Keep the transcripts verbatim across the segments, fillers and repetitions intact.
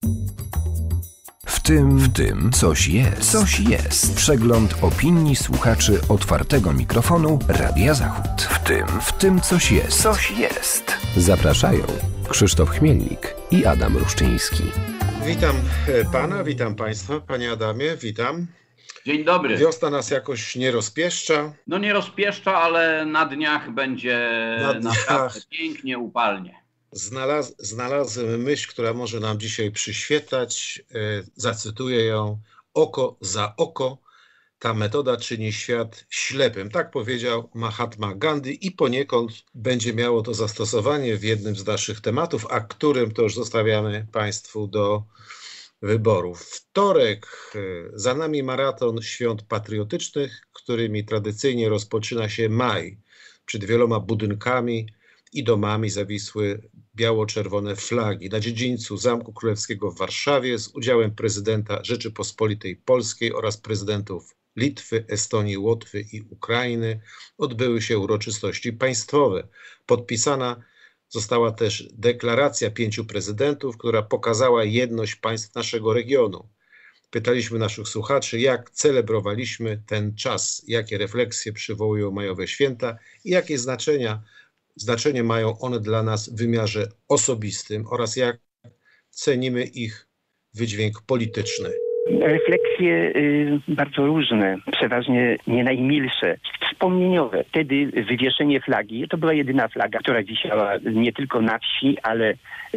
W tym, w tym coś jest. Coś jest. Przegląd opinii słuchaczy otwartego mikrofonu Radia Zachód. W tym, w tym coś jest. Coś jest. Zapraszają Krzysztof Chmielnik i Adam Ruszczyński. Witam pana, witam państwa. Panie Adamie, witam. Dzień dobry. Wiosna nas jakoś nie rozpieszcza. No nie rozpieszcza, ale na dniach będzie na dniach. naprawdę pięknie, upalnie. Znalaz, znalazłem myśl, która może nam dzisiaj przyświecać. E, zacytuję ją. Oko za oko. Ta metoda czyni świat ślepym. Tak powiedział Mahatma Gandhi i poniekąd będzie miało to zastosowanie w jednym z naszych tematów, a którym to już zostawiamy państwu do wyborów. Wtorek, za nami maraton świąt patriotycznych, którymi tradycyjnie rozpoczyna się maj. Przed wieloma budynkami i domami zawisły biało-czerwone flagi. Na dziedzińcu Zamku Królewskiego w Warszawie z udziałem prezydenta Rzeczypospolitej Polskiej oraz prezydentów Litwy, Estonii, Łotwy i Ukrainy odbyły się uroczystości państwowe. Podpisana została też deklaracja pięciu prezydentów, która pokazała jedność państw naszego regionu. Pytaliśmy naszych słuchaczy, jak celebrowaliśmy ten czas, jakie refleksje przywołują majowe święta i jakie znaczenia, znaczenie mają one dla nas w wymiarze osobistym oraz jak cenimy ich wydźwięk polityczny. Refleksje y, bardzo różne, przeważnie nie najmilsze, wspomnieniowe. Wtedy wywieszenie flagi, to była jedyna flaga, która wisiała nie tylko na wsi, ale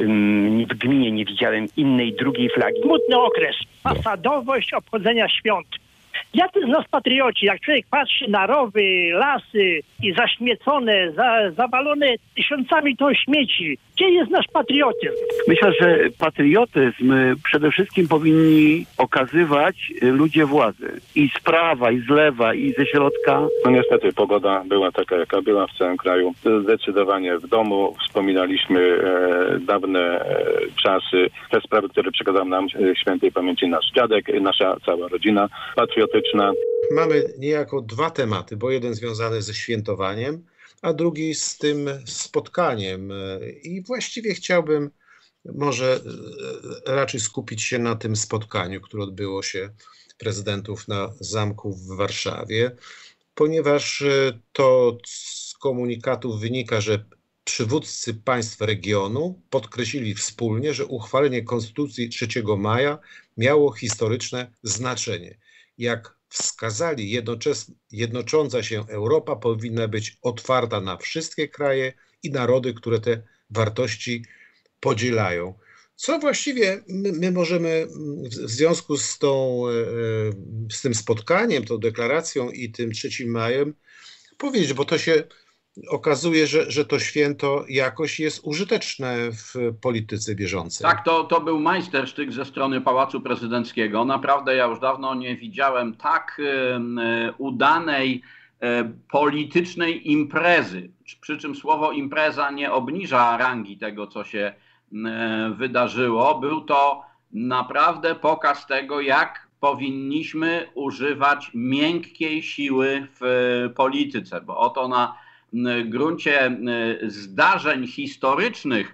ym, w gminie nie widziałem innej, drugiej flagi. Smutny okres, fasadowość obchodzenia świąt. Jacy z nas patrioci, jak człowiek patrzy na rowy, lasy i zaśmiecone, za, zawalone tysiącami ton śmieci, gdzie jest nasz patriotyzm? Myślę, że patriotyzm przede wszystkim powinni okazywać ludzie władzy. I z prawa, i z lewa, i ze środka. No niestety pogoda była taka, jaka była w całym kraju. Zdecydowanie w domu wspominaliśmy e, dawne e, czasy, te sprawy, które przekazał nam e, świętej pamięci nasz dziadek, nasza cała rodzina patriotyczna. Mamy niejako dwa tematy, bo jeden związany ze świętowaniem, a drugi z tym spotkaniem. I właściwie chciałbym może raczej skupić się na tym spotkaniu, które odbyło się prezydentów na zamku w Warszawie, ponieważ to z komunikatów wynika, że przywódcy państw regionu podkreślili wspólnie, że uchwalenie Konstytucji trzeciego maja miało historyczne znaczenie. Jak wskazali, jednocząca się Europa powinna być otwarta na wszystkie kraje i narody, które te wartości podzielają. Co właściwie my, my możemy w związku z, tą, z tym spotkaniem, tą deklaracją i tym trzecim majem powiedzieć, bo to się okazuje, że, że to święto jakoś jest użyteczne w polityce bieżącej. Tak, to, to był majstersztyk ze strony Pałacu Prezydenckiego. Naprawdę ja już dawno nie widziałem tak y, udanej y, politycznej imprezy. Przy czym słowo impreza nie obniża rangi tego, co się y, wydarzyło. Był to naprawdę pokaz tego, jak powinniśmy używać miękkiej siły w y, polityce, bo oto na gruncie zdarzeń historycznych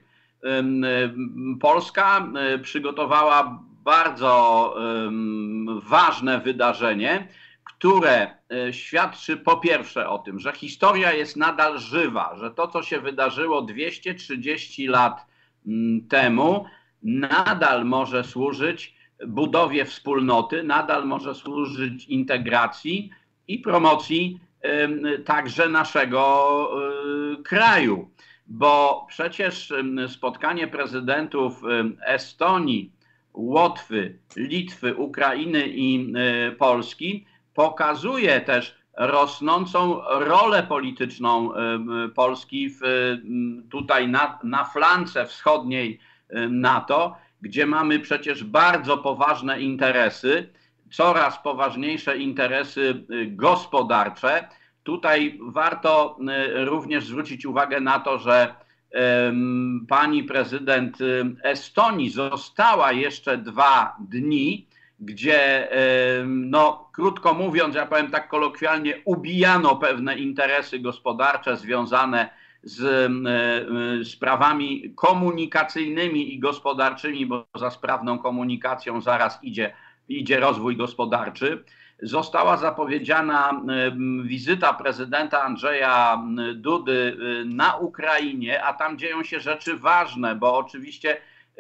Polska przygotowała bardzo ważne wydarzenie, które świadczy po pierwsze o tym, że historia jest nadal żywa, że to, co się wydarzyło dwieście trzydzieści lat temu, nadal może służyć budowie wspólnoty, nadal może służyć integracji i promocji także naszego kraju, bo przecież spotkanie prezydentów Estonii, Łotwy, Litwy, Ukrainy i Polski pokazuje też rosnącą rolę polityczną Polski w, tutaj na, na flance wschodniej NATO, gdzie mamy przecież bardzo poważne interesy, coraz poważniejsze interesy gospodarcze. Tutaj warto również zwrócić uwagę na to, że pani prezydent Estonii została jeszcze dwa dni, gdzie, no krótko mówiąc, ja powiem tak kolokwialnie, ubijano pewne interesy gospodarcze związane z sprawami komunikacyjnymi i gospodarczymi, bo za sprawną komunikacją zaraz idzie, idzie rozwój gospodarczy. Została zapowiedziana wizyta prezydenta Andrzeja Dudy na Ukrainie, a tam dzieją się rzeczy ważne, bo oczywiście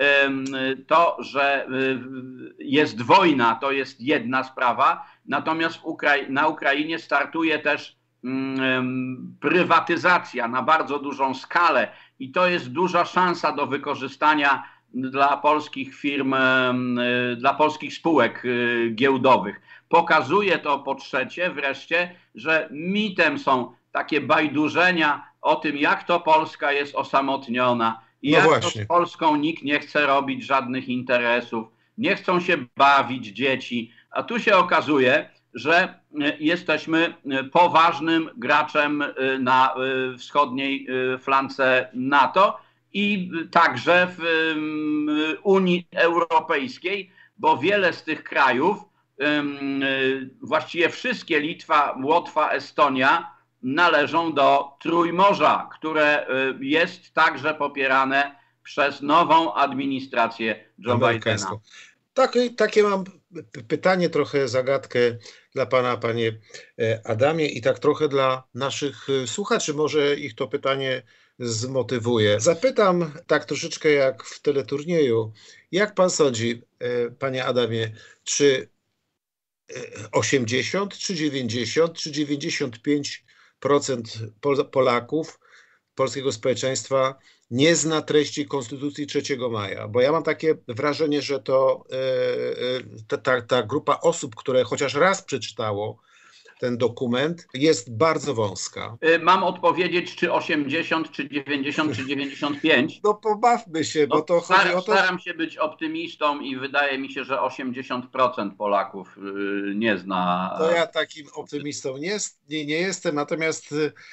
to, że jest wojna, to jest jedna sprawa, natomiast na Ukrainie startuje też prywatyzacja na bardzo dużą skalę i to jest duża szansa do wykorzystania dla polskich firm, dla polskich spółek giełdowych. Pokazuje to po trzecie wreszcie, że mitem są takie bajdurzenia o tym, jak to Polska jest osamotniona i no jak właśnie. To z Polską nikt nie chce robić żadnych interesów, nie chcą się bawić dzieci, a tu się okazuje, że jesteśmy poważnym graczem na wschodniej flance NATO i także w Unii Europejskiej, bo wiele z tych krajów, właściwie wszystkie, Litwa, Łotwa, Estonia, należą do Trójmorza, które jest także popierane przez nową administrację Joe Bidena. Takie, takie mam pytanie, trochę zagadkę dla pana, panie Adamie, i tak trochę dla naszych słuchaczy. Może ich to pytanie zmotywuje. Zapytam tak troszeczkę jak w teleturnieju. Jak pan sądzi, panie Adamie, czy osiemdziesiąt, czy dziewięćdziesiąt, czy dziewięćdziesiąt pięć procent Polaków, polskiego społeczeństwa nie zna treści Konstytucji trzeciego maja? Bo ja mam takie wrażenie, że to ta, ta, ta grupa osób, które chociaż raz przeczytało ten dokument, jest bardzo wąska. Mam odpowiedzieć, czy osiemdziesiąt, czy dziewięćdziesiąt, czy dziewięćdziesiąt pięć? No pobawmy się, bo no, to staram, chodzi o to... Staram się być optymistą i wydaje mi się, że osiemdziesiąt procent Polaków nie zna. To ja takim optymistą nie, nie, nie jestem, natomiast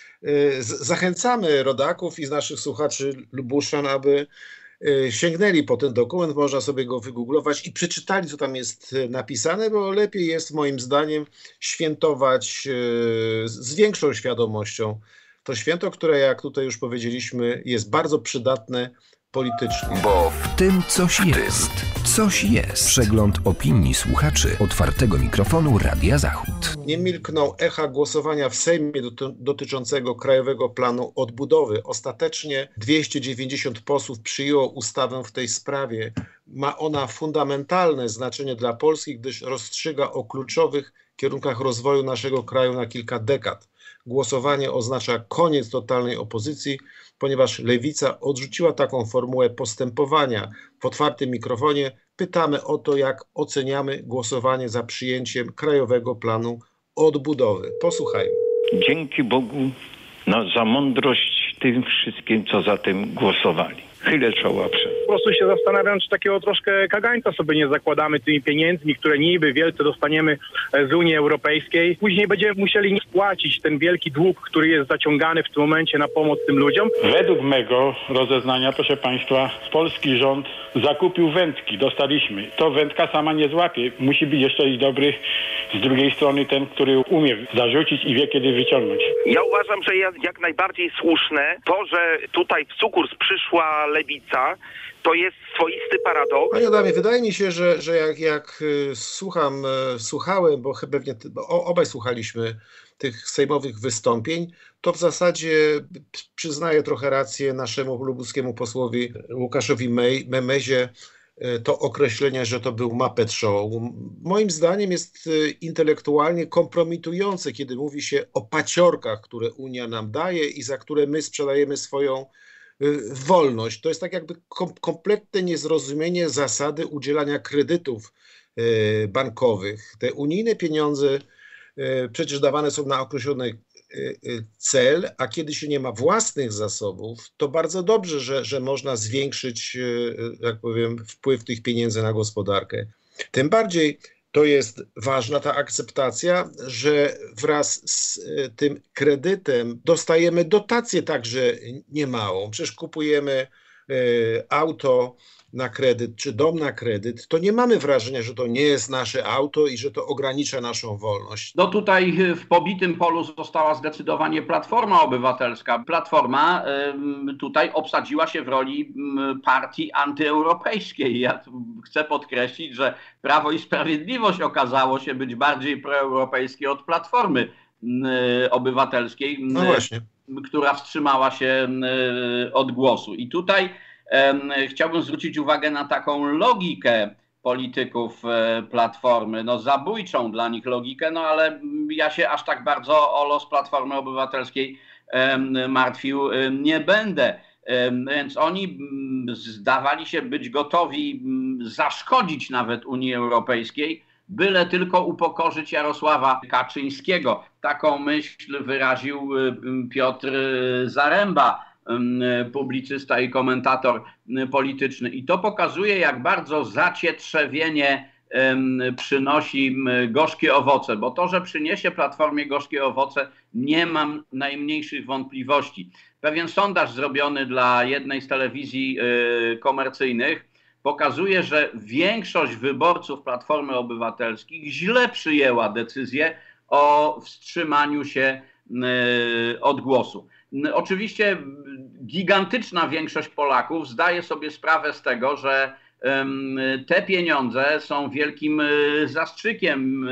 zachęcamy rodaków i z naszych słuchaczy Lubuszan, aby sięgnęli po ten dokument, można sobie go wygooglować i przeczytali, co tam jest napisane, bo lepiej jest moim zdaniem świętować z większą świadomością to święto, które, jak tutaj już powiedzieliśmy, jest bardzo przydatne politycznie. Bo w tym coś jest. Coś jest. Przegląd opinii słuchaczy otwartego mikrofonu Radia Zachód. Nie milkną echa głosowania w Sejmie dotyczącego Krajowego Planu Odbudowy. Ostatecznie dwieście dziewięćdziesiąt posłów przyjęło ustawę w tej sprawie. Ma ona fundamentalne znaczenie dla Polski, gdyż rozstrzyga o kluczowych kierunkach rozwoju naszego kraju na kilka dekad. Głosowanie oznacza koniec totalnej opozycji, ponieważ Lewica odrzuciła taką formułę postępowania. W otwartym mikrofonie pytamy o to, jak oceniamy głosowanie za przyjęciem Krajowego Planu Odbudowy. Posłuchajmy. Dzięki Bogu no, za mądrość tym wszystkim, co za tym głosowali. Chylę czoła przed. Po prostu się zastanawiam, czy takiego troszkę kagańca sobie nie zakładamy tymi pieniędzmi, które niby wielce dostaniemy z Unii Europejskiej. Później będziemy musieli spłacić ten wielki dług, który jest zaciągany w tym momencie na pomoc tym ludziom. Według mego rozeznania, proszę państwa, polski rząd zakupił wędki, dostaliśmy. To wędka sama nie złapie. Musi być jeszcze i dobry z drugiej strony ten, który umie zarzucić i wie, kiedy wyciągnąć. Ja uważam, że jest jak najbardziej słuszne to, że tutaj w sukurs przyszła Lewica, to jest swoisty paradoks. Panie Adamie, wydaje mi się, że, że jak, jak słucham, słuchałem, bo chyba pewnie obaj słuchaliśmy tych sejmowych wystąpień, to w zasadzie przyznaję trochę rację naszemu lubuskiemu posłowi Łukaszowi Memezie, to określenie, że to był Muppet Show. Moim zdaniem jest intelektualnie kompromitujące, kiedy mówi się o paciorkach, które Unia nam daje i za które my sprzedajemy swoją wolność. To jest tak jakby kom kompletne niezrozumienie zasady udzielania kredytów bankowych. Te unijne pieniądze przecież dawane są na określony cel, a kiedy się nie ma własnych zasobów, to bardzo dobrze, że, że można zwiększyć, jak powiem, wpływ tych pieniędzy na gospodarkę. Tym bardziej to jest ważna ta akceptacja, że wraz z tym kredytem dostajemy dotację także niemałą. Przecież kupujemy auto na kredyt, czy dom na kredyt, to nie mamy wrażenia, że to nie jest nasze auto i że to ogranicza naszą wolność. No tutaj w pobitym polu została zdecydowanie Platforma Obywatelska. Platforma tutaj obsadziła się w roli partii antyeuropejskiej. Ja chcę podkreślić, że Prawo i Sprawiedliwość okazało się być bardziej proeuropejskie od Platformy Obywatelskiej, no właśnie, która wstrzymała się od głosu. I tutaj chciałbym zwrócić uwagę na taką logikę polityków Platformy, no zabójczą dla nich logikę, no ale ja się aż tak bardzo o los Platformy Obywatelskiej martwił nie będę. Więc oni zdawali się być gotowi zaszkodzić nawet Unii Europejskiej, byle tylko upokorzyć Jarosława Kaczyńskiego. Taką myśl wyraził Piotr Zaręba, publicysta i komentator polityczny. I to pokazuje, jak bardzo zacietrzewienie przynosi gorzkie owoce, bo to, że przyniesie Platformie gorzkie owoce, nie mam najmniejszych wątpliwości. Pewien sondaż zrobiony dla jednej z telewizji komercyjnych pokazuje, że większość wyborców Platformy Obywatelskiej źle przyjęła decyzję o wstrzymaniu się od głosu. Oczywiście gigantyczna większość Polaków zdaje sobie sprawę z tego, że te pieniądze są wielkim zastrzykiem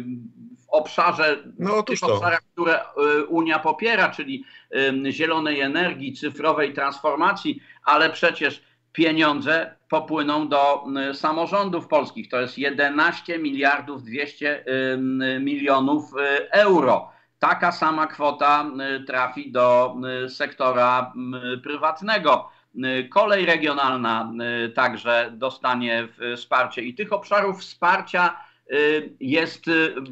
w obszarze, no, w tych obszarach, które Unia popiera, czyli zielonej energii, cyfrowej transformacji, ale przecież pieniądze popłyną do samorządów polskich. To jest jedenaście miliardów dwieście milionów euro. Taka sama kwota trafi do sektora prywatnego. Kolej regionalna także dostanie wsparcie i tych obszarów wsparcia jest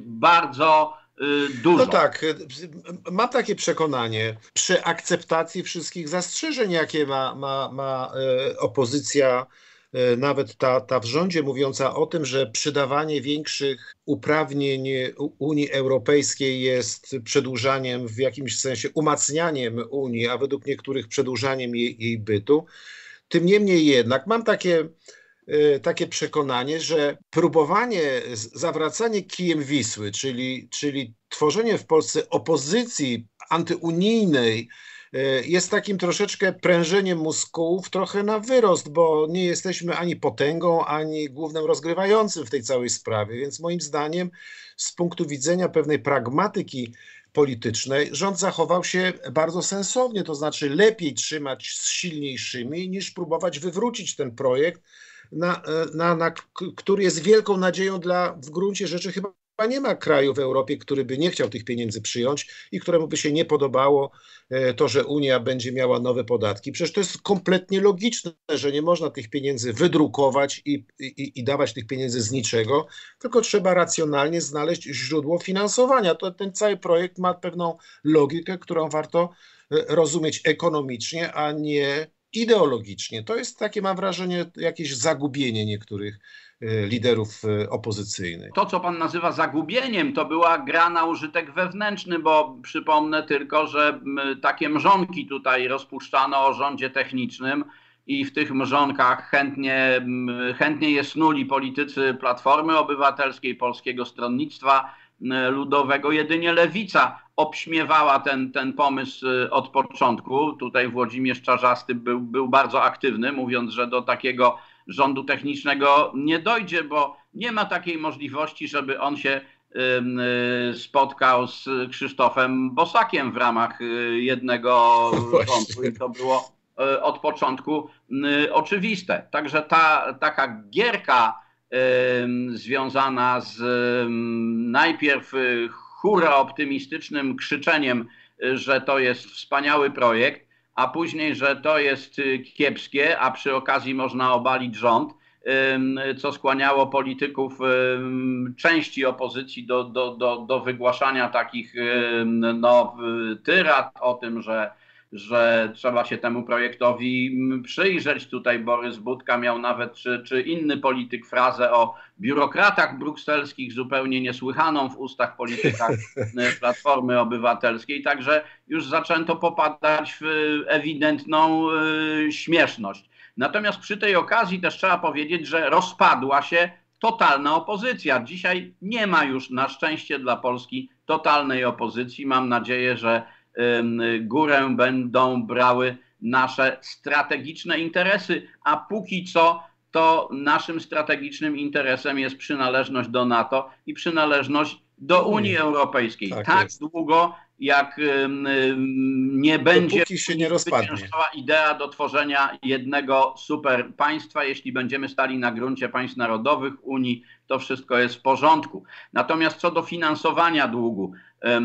bardzo dużo. No tak, mam takie przekonanie, przy akceptacji wszystkich zastrzeżeń, jakie ma, ma, ma opozycja, nawet ta, ta w rządzie, mówiąca o tym, że przydawanie większych uprawnień Unii Europejskiej jest przedłużaniem, w jakimś sensie umacnianiem Unii, a według niektórych przedłużaniem jej, jej bytu. Tym niemniej jednak mam takie, takie przekonanie, że próbowanie, zawracanie kijem Wisły, czyli, czyli tworzenie w Polsce opozycji antyunijnej, jest takim troszeczkę prężeniem mózgów trochę na wyrost, bo nie jesteśmy ani potęgą, ani głównym rozgrywającym w tej całej sprawie. Więc moim zdaniem z punktu widzenia pewnej pragmatyki politycznej rząd zachował się bardzo sensownie, to znaczy lepiej trzymać z silniejszymi niż próbować wywrócić ten projekt, na, na, na, który jest wielką nadzieją dla w gruncie rzeczy chyba nie ma kraju w Europie, który by nie chciał tych pieniędzy przyjąć i któremu by się nie podobało to, że Unia będzie miała nowe podatki. Przecież to jest kompletnie logiczne, że nie można tych pieniędzy wydrukować i, i, i dawać tych pieniędzy z niczego, tylko trzeba racjonalnie znaleźć źródło finansowania. To ten cały projekt ma pewną logikę, którą warto rozumieć ekonomicznie, a nie ideologicznie. To jest takie, mam wrażenie, jakieś zagubienie niektórych liderów opozycyjnych. To, co pan nazywa zagubieniem, to była gra na użytek wewnętrzny, bo przypomnę tylko, że takie mrzonki tutaj rozpuszczano o rządzie technicznym i w tych mrzonkach chętnie, chętnie je snuli politycy Platformy Obywatelskiej, Polskiego Stronnictwa Ludowego. Jedynie Lewica obśmiewała ten, ten pomysł od początku. Tutaj Włodzimierz Czarzasty był, był bardzo aktywny, mówiąc, że do takiego rządu technicznego nie dojdzie, bo nie ma takiej możliwości, żeby on się spotkał z Krzysztofem Bosakiem w ramach jednego rządu i to było od początku oczywiste. Także ta taka gierka związana z najpierw hura optymistycznym krzyczeniem, że to jest wspaniały projekt, a później, że to jest kiepskie, a przy okazji można obalić rząd, co skłaniało polityków części opozycji do, do, do, do wygłaszania takich no, tyrad o tym, że, że trzeba się temu projektowi przyjrzeć. Tutaj Borys Budka miał nawet, czy, czy inny polityk, frazę o biurokratach brukselskich, zupełnie niesłychaną w ustach politykach Platformy Obywatelskiej. Także już zaczęto popadać w ewidentną śmieszność. Natomiast przy tej okazji też trzeba powiedzieć, że rozpadła się totalna opozycja. Dzisiaj nie ma już na szczęście dla Polski totalnej opozycji. Mam nadzieję, że górę będą brały nasze strategiczne interesy, a póki co to naszym strategicznym interesem jest przynależność do NATO i przynależność do Unii Europejskiej. Tak, tak długo, jak nie będzie się nie zwyciężała idea do tworzenia jednego super państwa, jeśli będziemy stali na gruncie państw narodowych Unii, to wszystko jest w porządku. Natomiast co do finansowania długu,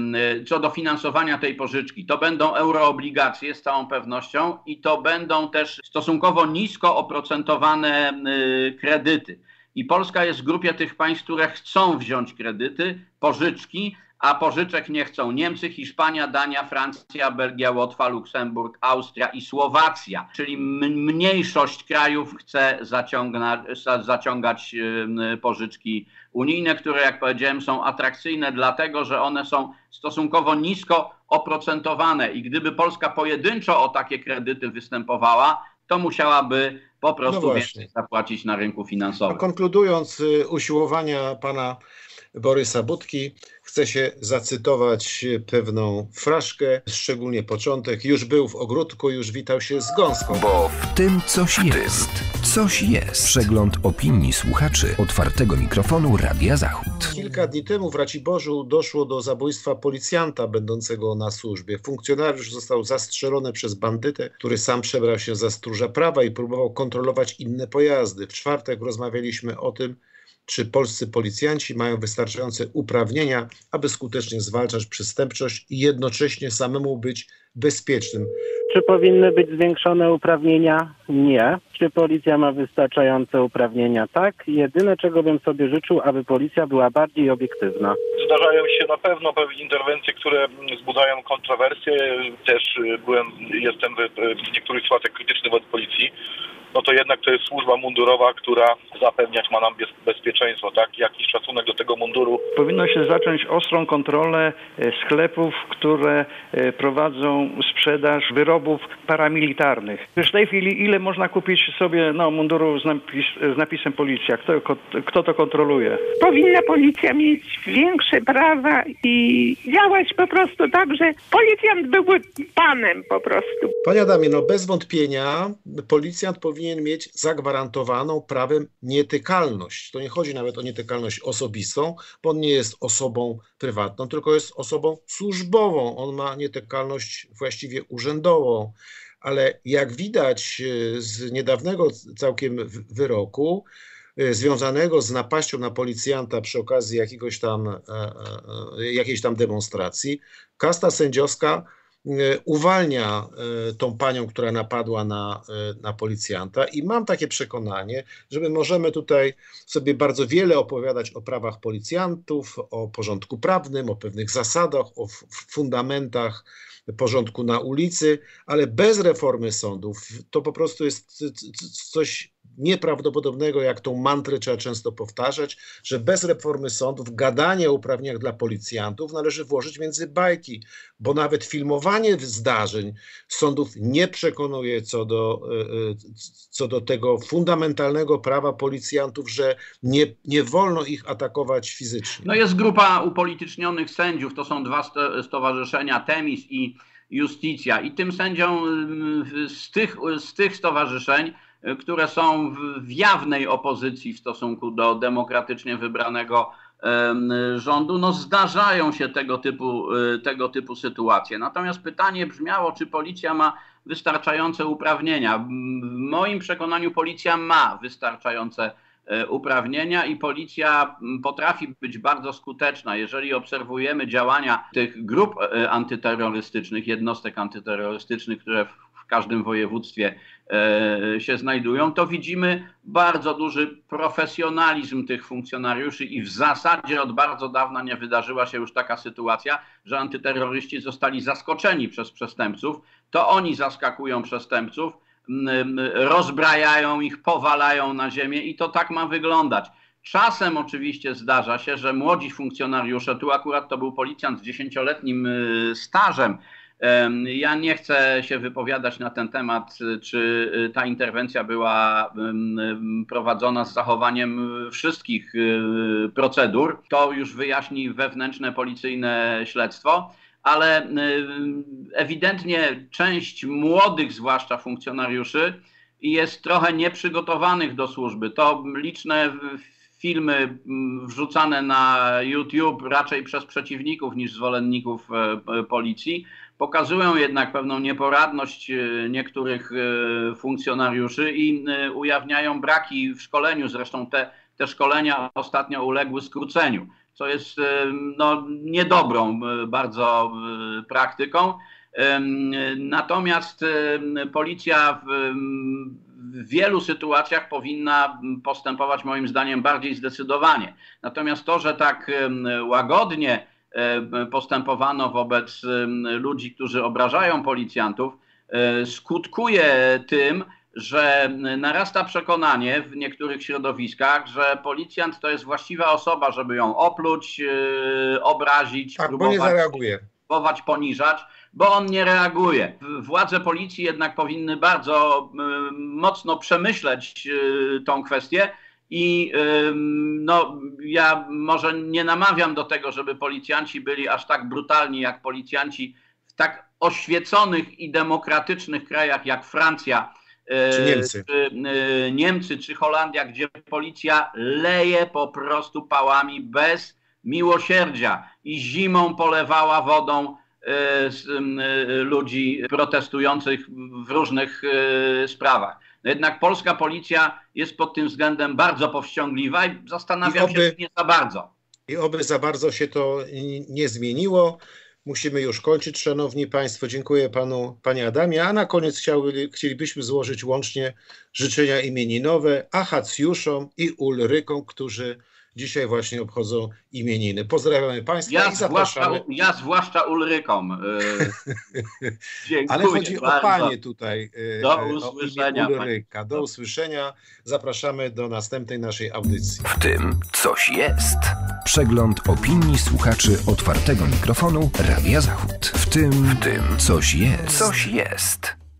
co do finansowania tej pożyczki, to będą euroobligacje z całą pewnością i to będą też stosunkowo nisko oprocentowane kredyty. I Polska jest w grupie tych państw, które chcą wziąć kredyty, pożyczki, a pożyczek nie chcą Niemcy, Hiszpania, Dania, Francja, Belgia, Łotwa, Luksemburg, Austria i Słowacja. Czyli mniejszość krajów chce zaciągać, zaciągać pożyczki unijne, które, jak powiedziałem, są atrakcyjne dlatego, że one są stosunkowo nisko oprocentowane i gdyby Polska pojedynczo o takie kredyty występowała, to musiałaby po prostu no więcej zapłacić na rynku finansowym. A konkludując usiłowania pana Borysa Budki, chcę się zacytować pewną fraszkę, szczególnie początek. Już był w ogródku, już witał się z gąską. Bo w tym coś jest. Coś jest. Przegląd opinii słuchaczy otwartego mikrofonu Radia Zachód. Kilka dni temu w Raciborzu doszło do zabójstwa policjanta będącego na służbie. Funkcjonariusz został zastrzelony przez bandytę, który sam przebrał się za stróża prawa i próbował kontrolować inne pojazdy. W czwartek rozmawialiśmy o tym, czy polscy policjanci mają wystarczające uprawnienia, aby skutecznie zwalczać przestępczość i jednocześnie samemu być bezpiecznym. Czy powinny być zwiększone uprawnienia? Nie. Czy policja ma wystarczające uprawnienia? Tak. Jedyne, czego bym sobie życzył, aby policja była bardziej obiektywna. Zdarzają się na pewno pewne interwencje, które wzbudzają kontrowersje. Też byłem, jestem w niektórych sytuacjach krytyczny wobec policji. No to jednak to jest służba mundurowa, która zapewniać ma nam bezpieczeństwo, tak? Jakiś szacunek do tego munduru. Powinno się zacząć ostrą kontrolę sklepów, które prowadzą sprzedaż wyrobów paramilitarnych. Już w tej chwili ile można kupić sobie no, munduru z, napis, z napisem policja? Kto, kto to kontroluje? Powinna policja mieć większe prawa i działać po prostu tak, że policjant byłby panem po prostu. Panie Adamie, no bez wątpienia policjant powinien mieć zagwarantowaną prawem nietykalność. To nie chodzi nawet o nietykalność osobistą, bo on nie jest osobą prywatną, tylko jest osobą służbową. On ma nietykalność właściwie urzędową. Ale jak widać z niedawnego całkiem wyroku, związanego z napaścią na policjanta przy okazji jakiegoś tam, jakiejś tam demonstracji, kasta sędziowska uwalnia tą panią, która napadła na, na policjanta i mam takie przekonanie, że my możemy tutaj sobie bardzo wiele opowiadać o prawach policjantów, o porządku prawnym, o pewnych zasadach, o fundamentach porządku na ulicy, ale bez reformy sądów to po prostu jest coś nieprawdopodobnego, jak tą mantrę trzeba często powtarzać, że bez reformy sądów gadanie o uprawnieniach dla policjantów należy włożyć między bajki, bo nawet filmowanie zdarzeń sądów nie przekonuje co do, co do tego fundamentalnego prawa policjantów, że nie, nie wolno ich atakować fizycznie. No jest grupa upolitycznionych sędziów, to są dwa stowarzyszenia, Temis i Justicja, i tym sędziom z tych, z tych stowarzyszeń, które są w jawnej opozycji w stosunku do demokratycznie wybranego rządu, no zdarzają się tego typu, tego typu sytuacje. Natomiast pytanie brzmiało, czy policja ma wystarczające uprawnienia. W moim przekonaniu policja ma wystarczające uprawnienia i policja potrafi być bardzo skuteczna. Jeżeli obserwujemy działania tych grup antyterrorystycznych, jednostek antyterrorystycznych, które w każdym województwie się znajdują, to widzimy bardzo duży profesjonalizm tych funkcjonariuszy i w zasadzie od bardzo dawna nie wydarzyła się już taka sytuacja, że antyterroryści zostali zaskoczeni przez przestępców. To oni zaskakują przestępców, rozbrajają ich, powalają na ziemię i to tak ma wyglądać. Czasem oczywiście zdarza się, że młodzi funkcjonariusze, tu akurat to był policjant z dziesięcioletnim stażem, Ja nie chcę się wypowiadać na ten temat, czy ta interwencja była prowadzona z zachowaniem wszystkich procedur. To już wyjaśni wewnętrzne policyjne śledztwo, ale ewidentnie część młodych, zwłaszcza funkcjonariuszy, jest trochę nieprzygotowanych do służby. To liczne filmy wrzucane na YouTube raczej przez przeciwników niż zwolenników policji pokazują jednak pewną nieporadność niektórych funkcjonariuszy i ujawniają braki w szkoleniu. Zresztą te, te szkolenia ostatnio uległy skróceniu, co jest no, niedobrą bardzo praktyką. Natomiast policja w, w wielu sytuacjach powinna postępować moim zdaniem bardziej zdecydowanie. Natomiast to, że tak łagodnie postępowano wobec ludzi, którzy obrażają policjantów, skutkuje tym, że narasta przekonanie w niektórych środowiskach, że policjant to jest właściwa osoba, żeby ją opluć, obrazić, tak, próbować, bo nie zareaguje. próbować poniżać, bo on nie reaguje. Władze policji jednak powinny bardzo mocno przemyśleć tą kwestię i no, ja może nie namawiam do tego, żeby policjanci byli aż tak brutalni jak policjanci w tak oświeconych i demokratycznych krajach jak Francja, czy Niemcy. Czy, Niemcy czy Holandia, gdzie policja leje po prostu pałami bez miłosierdzia i zimą polewała wodą ludzi protestujących w różnych sprawach. Jednak polska policja jest pod tym względem bardzo powściągliwa i zastanawiam I oby, się, czy nie za bardzo. I oby za bardzo się to nie zmieniło. Musimy już kończyć, szanowni państwo. Dziękuję panu, panie Adamie. A na koniec chciały, chcielibyśmy złożyć łącznie życzenia imieninowe Achacjuszom i Ulrykom, którzy dzisiaj właśnie obchodzą imieniny. Pozdrawiamy państwa ja i zapraszamy. Zwłaszcza, ja zwłaszcza Ulrykom. Dziękuję Ale chodzi bardzo. o panie tutaj. Do usłyszenia. Ulryka. Do usłyszenia. Zapraszamy do następnej naszej audycji. W tym coś jest. Przegląd opinii słuchaczy otwartego mikrofonu Radia Zachód. W tym, w tym coś jest. Coś jest.